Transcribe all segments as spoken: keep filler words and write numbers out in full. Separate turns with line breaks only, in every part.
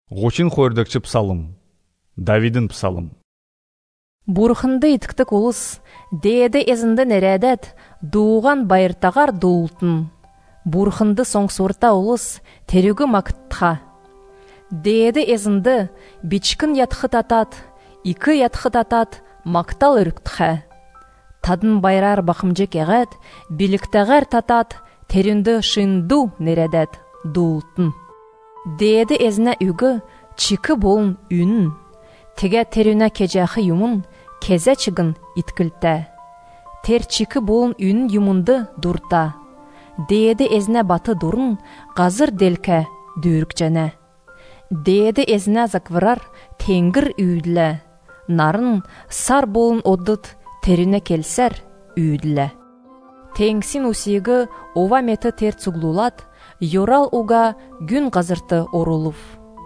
Гочин хойрдакчы псалым. Давидын псалым.
Бурхынды итктік улыс, деді ezinde neredet, дуған байыртағар дултын. Бурхынды соңсурта улыс, терюгі мактха. Деді ezinde бичкін ятхыт атат, икі ятхыт атат, мактал үріктха. Тадын байрар бақымжек еғет, биліктағар татат, терюнді шынду нередет, дултын. Деді ezine үгі, чикі болын үнін. Теге терюна кежахы юмын, кезе чыгын иткілті. Тер чикі болын үнін юмынды дұрта. Деді ezine баты дұрын, ғазыр делке дүйрік және. Деді ezine заквырар, тенгір үйділі. Нарын сар болын оддыт, терюне келсер үйділі. Теңсін усигі ова меті тер цуглулат, Yorал уга gün ғазырты орулув.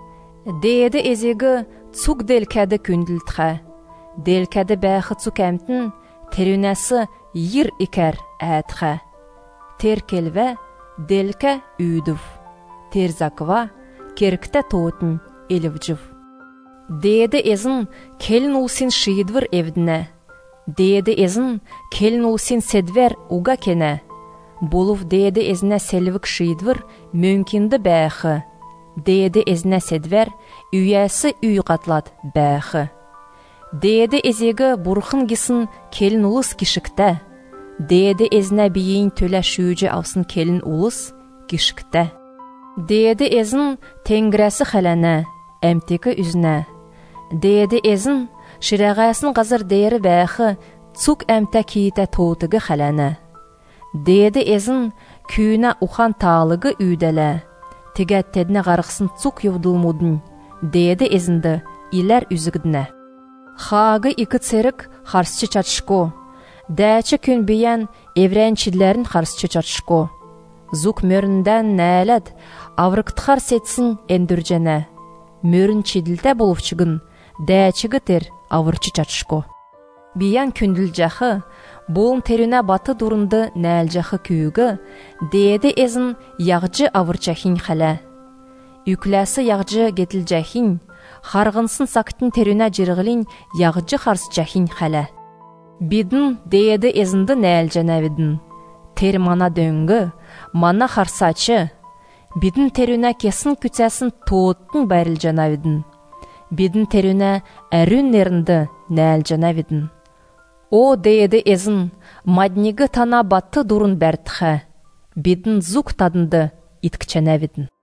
Деді ezегі цуг делкәді күнділтхә. Делкәді бәхі цуг әмтін, терюнәсі йыр икәр әтхә. Тер келвә, делкә үйдів. Тер заква, керкті тоғытын елівжів. Деді ezin келін улсин шиидвір евдіне. Деді ezin келін улсин седвер уга кене. Болув деді ezine селвік шиидвір мөмкінді бәхі. Деді ezine седвер үйәсі үй қатлад бәхі. Деді ezегі бұрқын кесін келін улыс кішікті. Деді ezine бейін төлә шүйжі авсын келін улыс кішікті. Деді ezin тенгірәсі қәләні, әмтекі үзіне. Деді ezin шырағасын ғазыр дейірі бәхі цук әмті кейті тоғытығы қәләні. Деді ezin күйіне ухан тағылығы үйдәлі. Тегәттедіне ғарықсын цук евдылмудын. Деді ezинді илер үзігдіне. Хағы икі церік қарсчы чатшко. Дәчі күн бейен евренчілерін қарсчы чатшко. Зук мөрінден нәләд, аврықтықар сетсін әндүржәне. Мөрін чеділді болуфчығын, дәчігі тер авырчы чатшко. Биян күнділ жақы, болын терюна баты дұрынды нәл жақы күйігі, деді ezin яғжы авырчахин қәлі. Үкләсі яғжы кетіл жахин, харғынсын сақтын терюна жырғылин яғжы қарсчахин қәлі. Бидін деді ezинді нәл жәнәвідің. Тер мана дөңгі, мана харсачы. Бидін терюна кесін күтсәсін тоғыттың бәріл жәнәвідің. Бидін терюна әрін нерінді нәл жәнәвідің. О, деді ezin, маднигі тана баты дұрын бәртіхі. Бидін зук тадынды иткчәнәвідің.